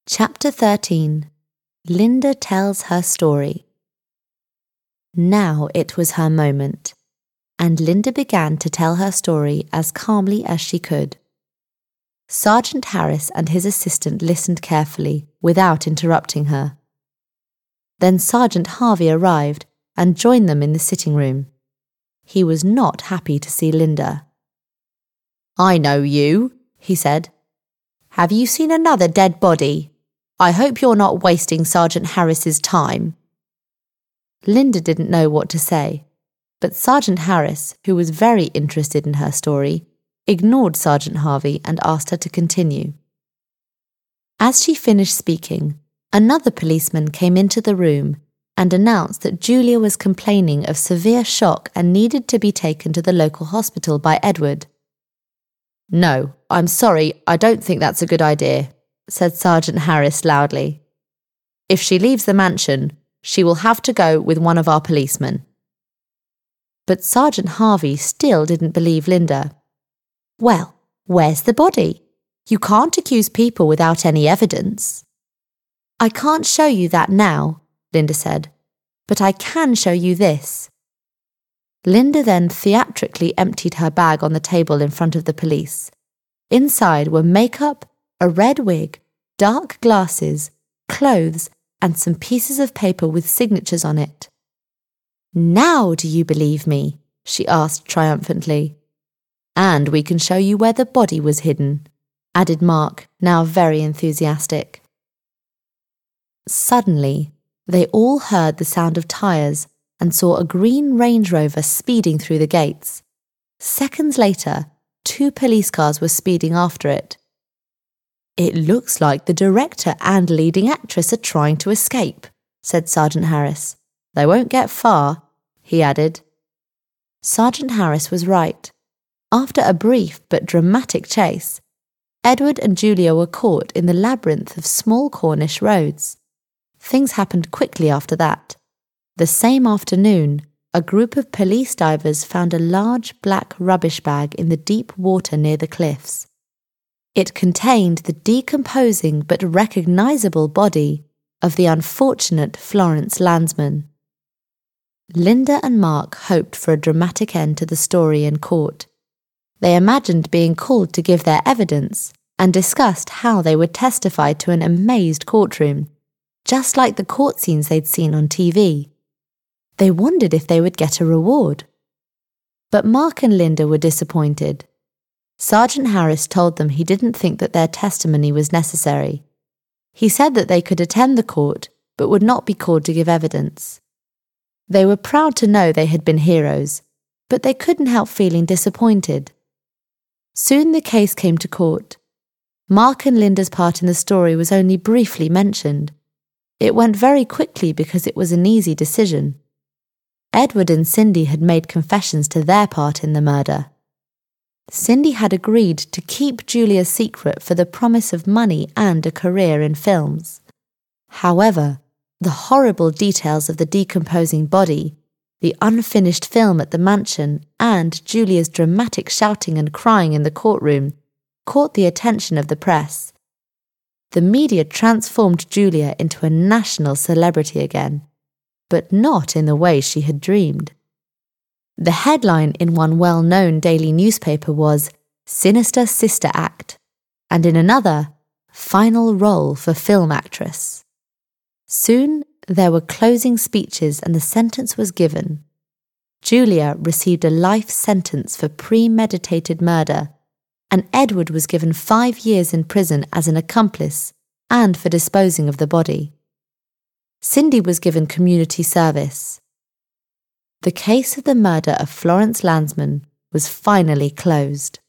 Chapter 13. Linda tells her story. Now it was her moment, and Linda began to tell her story as calmly as she could. Sergeant Harris and his assistant listened carefully, without interrupting her. Then Sergeant Harvey arrived and joined them in the sitting room. He was not happy to see Linda. "I know you," he said. "Have you seen another dead body? I hope you're not wasting Sergeant Harris's time." Linda didn't know what to say, but Sergeant Harris, who was very interested in her story, ignored Sergeant Harvey and asked her to continue. As she finished speaking, another policeman came into the room and announced that Julia was complaining of severe shock and needed to be taken to the local hospital by Edward. "No, I'm sorry, I don't think that's a good idea," said Sergeant Harris loudly. "If she leaves the mansion, she will have to go with one of our policemen." But Sergeant Harvey still didn't believe Linda. "Well, where's the body? You can't accuse people without any evidence." "I can't show you that now," Linda said, "but I can show you this." Linda then theatrically emptied her bag on the table in front of the police. Inside were makeup, a red wig, dark glasses, clothes, and some pieces of paper with signatures on it. "Now do you believe me?" she asked triumphantly. "And we can show you where the body was hidden," added Mark, now very enthusiastic. Suddenly, they all heard the sound of tyres and saw a green Range Rover speeding through the gates. Seconds later, 2 police cars were speeding after it. "It looks like the director and leading actress are trying to escape," said Sergeant Harris. "They won't get far," he added. Sergeant Harris was right. After a brief but dramatic chase, Edward and Julia were caught in the labyrinth of small Cornish roads. Things happened quickly after that. The same afternoon, a group of police divers found a large black rubbish bag in the deep water near the cliffs. It contained the decomposing but recognisable body of the unfortunate Florence Landsman. Linda and Mark hoped for a dramatic end to the story in court. They imagined being called to give their evidence and discussed how they would testify to an amazed courtroom, just like the court scenes they'd seen on TV. They wondered if they would get a reward. But Mark and Linda were disappointed. Sergeant Harris told them he didn't think that their testimony was necessary. He said that they could attend the court, but would not be called to give evidence. They were proud to know they had been heroes, but they couldn't help feeling disappointed. Soon the case came to court. Mark and Linda's part in the story was only briefly mentioned. It went very quickly because it was an easy decision. Edward and Cindy had made confessions to their part in the murder. Cindy had agreed to keep Julia's secret for the promise of money and a career in films. However, the horrible details of the decomposing body, the unfinished film at the mansion, and Julia's dramatic shouting and crying in the courtroom caught the attention of the press. The media transformed Julia into a national celebrity again, but not in the way she had dreamed. The headline in one well-known daily newspaper was "Sinister Sister Act," and in another, "Final Role for Film Actress." Soon, there were closing speeches and the sentence was given. Julia received a life sentence for premeditated murder, and Edward was given 5 years in prison as an accomplice and for disposing of the body. Cindy was given community service. The case of the murder of Florence Landsman was finally closed.